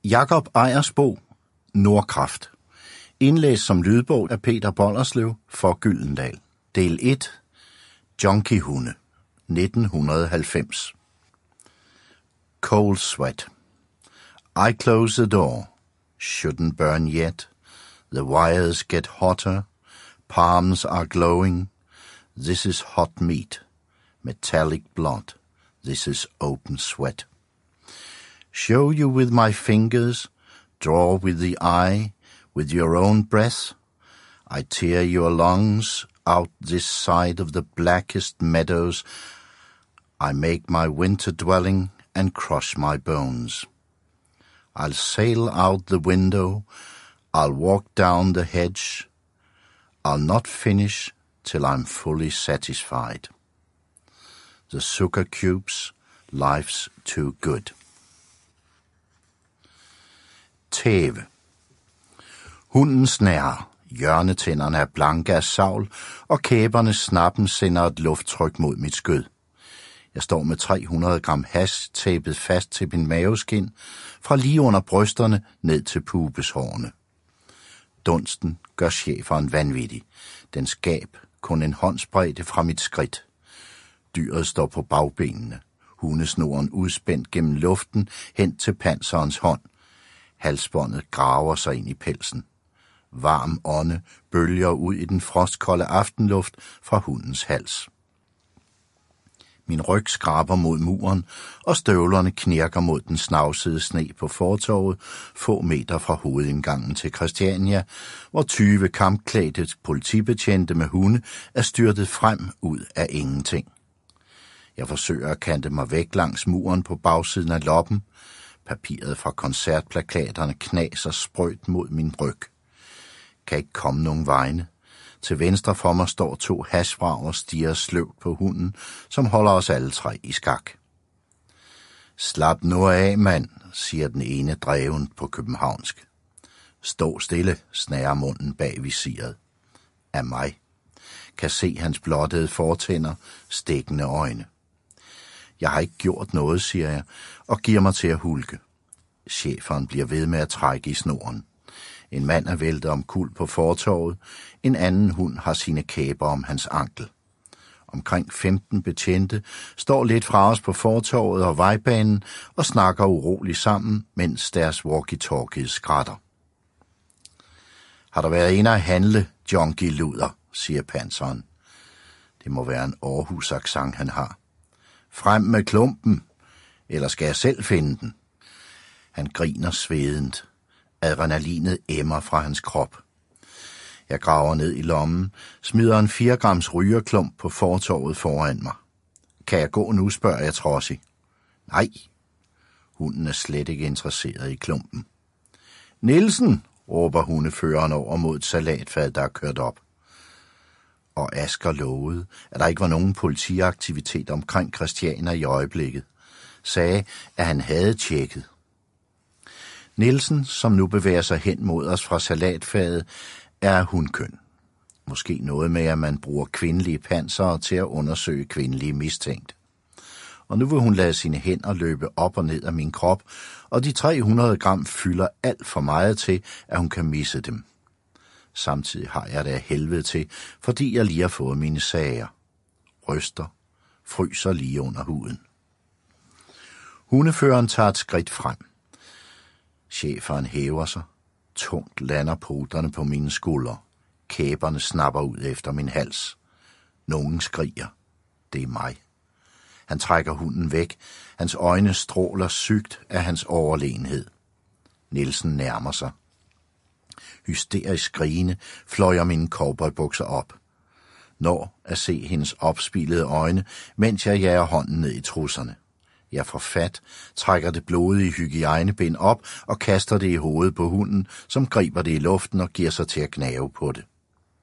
Jakob Ejersbo, Nordkraft. Indlæst som lydbog af Peter Bollerslev for Gyldendal. Del 1. Junkiehunde. 1990. Cold sweat. I close the door. Shouldn't burn yet. The wires get hotter. Palms are glowing. This is hot meat. Metallic blood. This is open sweat. Show you with my fingers. Draw with the eye. With your own breath. I tear your lungs out this side of the blackest meadows. I make my winter dwelling and crush my bones. I'll sail out the window. I'll walk down the hedge. I'll not finish till I'm fully satisfied. The sugar cubes, life's too good. Tæve. Hunden snærer, hjørnetænderne er blanke af savl, og kæbernes snappen sender et lufttryk mod mit skød. Jeg står med 300 gram hash tæppet fast til min maveskin, fra lige under brysterne ned til pubeshårene. Dunsten gør schæferen vanvittig. Den skab kun en håndsbredde fra mit skridt. Dyret står på bagbenene. Hundesnoren udspændt gennem luften hen til panserens hånd. Halsbåndet graver sig ind i pelsen. Varm ånde bølger ud i den frostkolde aftenluft fra hundens hals. Min ryg skraber mod muren, og støvlerne knirker mod den snavsede sne på fortovet, få meter fra hovedindgangen til Christiania, hvor 20 kampklædte politibetjente med hunde er styrtet frem ud af ingenting. Jeg forsøger at kante mig væk langs muren på bagsiden af loppen. Papiret fra koncertplakaterne knaser sprødt mod min ryg. Kan ikke komme nogen vegne. Til venstre for mig står 2 hashvrag og stiger sløvt på hunden, som holder os alle 3 i skak. Slap nu af, mand, siger den ene dreven på københavnsk. Stå stille, snærer munden bag visiret. Af mig. Kan se hans blottede fortænder, stikkende øjne. Jeg har ikke gjort noget, siger jeg, og giver mig til at hulke. Schæferen bliver ved med at trække i snoren. En mand er væltet omkuld på fortovet. En anden hund har sine kæber om hans ankel. Omkring 15 betjente står lidt fra os på fortovet og vejbanen og snakker uroligt sammen, mens deres walkie-talkies skrætter. Har der været en at handle, junkie-luder, siger panseren. Det må være en Aarhus-accent, han har. Frem med klumpen, eller skal jeg selv finde den? Han griner svedent. Adrenalinet emmer fra hans krop. Jeg graver ned i lommen, smider en 4 grams rygerklump på fortovet foran mig. Kan jeg gå nu, spørger jeg trodsig. Nej. Hunden er slet ikke interesseret i klumpen. Nielsen, råber hundeføreren over mod et salatfad, der er kørt op. Og Asger lovede, at der ikke var nogen politiaktivitet omkring Christiania i øjeblikket. Sagde, at han havde tjekket. Nielsen, som nu bevæger sig hen mod os fra salatfadet, er hundkøn. Måske noget med, at man bruger kvindelige pansere til at undersøge kvindelige mistænkte. Og nu vil hun lade sine hænder løbe op og ned af min krop, og de 300 gram fylder alt for meget til, at hun kan misse dem. Samtidig har jeg det af helvede til, fordi jeg lige har fået mine sager. Ryster, fryser lige under huden. Hundeføreren tager et skridt frem. Schæferen hæver sig. Tungt lander poterne på mine skuldre. Kæberne snapper ud efter min hals. Nogen skriger. Det er mig. Han trækker hunden væk. Hans øjne stråler sygt af hans overlegenhed. Nielsen nærmer sig. Hysterisk skrigende fløjer mine cowboybukser op. Når at se hendes opspilede øjne, mens jeg jager hånden ned i trusserne. Jeg får fat, trækker det blodige hygiejnebind op og kaster det i hovedet på hunden, som griber det i luften og giver sig til at gnave på det.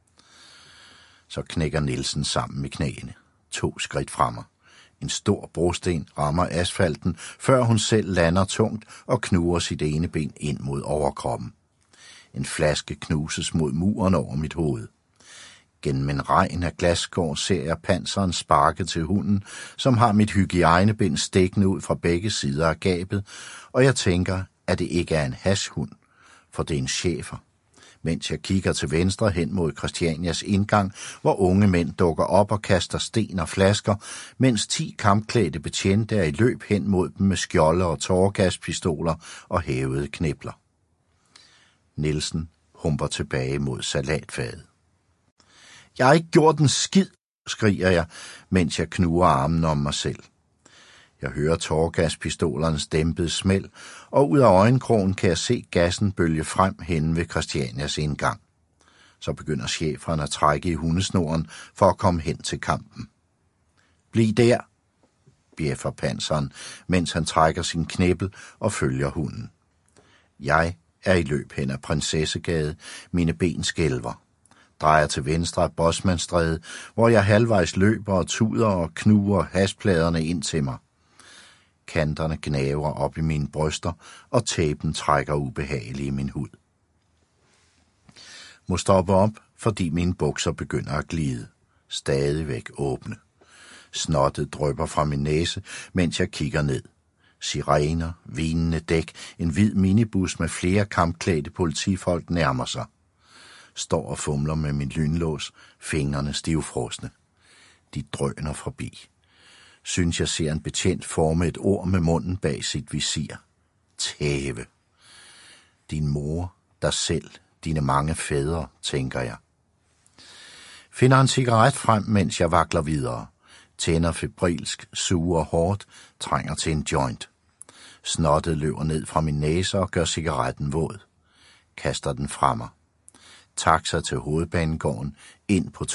Så knækker Nielsen sammen med knæene. 2 skridt fra mig. En stor brosten rammer asfalten, før hun selv lander tungt og knuger sit ene ben ind mod overkroppen. En flaske knuses mod muren over mit hoved. Gennem en regn af glasskår ser jeg panseren sparke til hunden, som har mit hygiejnebind stikkende ud fra begge sider af gabet, og jeg tænker, at det ikke er en hashhund, for det er en schæfer. Mens jeg kigger til venstre hen mod Christianias indgang, hvor unge mænd dukker op og kaster sten og flasker, mens 10 kampklædte betjente er i løb hen mod dem med skjolde og tåregaspistoler og hævede knipler. Nielsen humper tilbage mod salatfadet. Jeg har ikke gjort en skid, skriger jeg, mens jeg knuger armen om mig selv. Jeg hører tåregaspistolernes dæmpede smæld, og ud af øjenkrogen kan jeg se gassen bølge frem henne ved Christianias indgang. Så begynder schæferen at trække i hundesnoren for at komme hen til kampen. Bliv der, bjeffer panseren, mens han trækker sin knippel og følger hunden. Jeg er i løb hen ad Prinsessegade, mine ben skælver. Drejer til venstre af Bosmanstræde, hvor jeg halvvejs løber og tuder og knuger hashpladerne ind til mig. Kanterne gnaver op i mine bryster, og tæben trækker ubehageligt i min hud. Må stoppe op, fordi mine bukser begynder at glide. Stadigvæk åbne. Snottet drypper fra min næse, mens jeg kigger ned. Sirener, vinende dæk, en hvid minibus med flere kampklædte politifolk nærmer sig. Står og fumler med min lynlås, fingrene stivfrosne. De drøner forbi. Synes jeg ser en betjent forme et ord med munden bag sit visir. Tæve. Din mor, dig selv, dine mange fædre, tænker jeg. Finder en cigaret frem, mens jeg vakler videre. Tænder febrilsk, suger hårdt, trænger til en joint. Snottet løber ned fra min næse og gør cigaretten våd. Kaster den fra mig. Taxa til Hovedbanegården, ind på